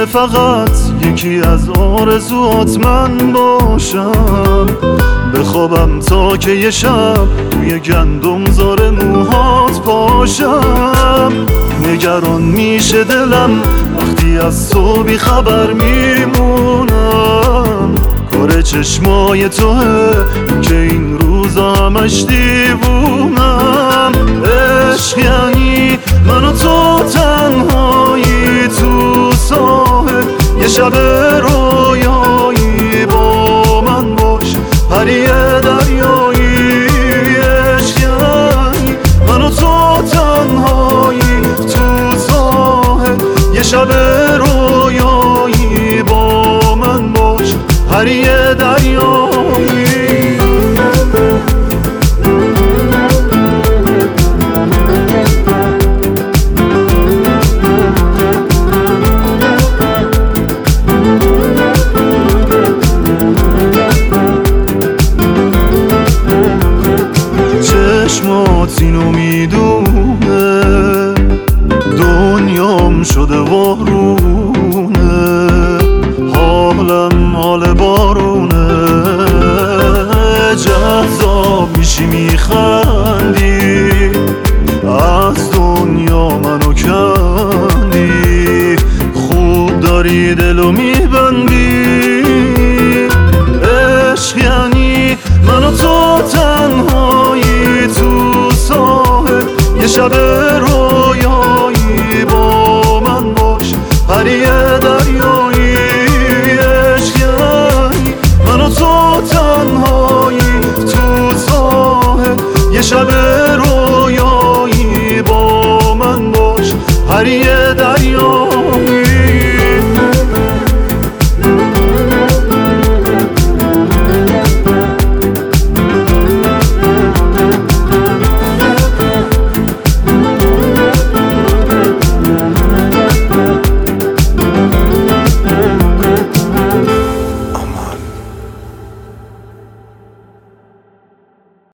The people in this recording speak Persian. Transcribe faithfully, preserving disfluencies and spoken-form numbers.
فقط یکی از آرزوات من باشم، بخوابم تا که یه شب توی گندم زار موهات پاشم. نگران میشه دلم وقتی از تو بی خبر میمونم، کار چشمای توه که این روزا همش دیوونم. عشق یعنی من و تو تنهایی تو ساحل، یه شب رویایی با من باش پری دریایی. عشق یعنی من و تو تنهایی تو ساحل، یه شب رویایی با من باش پری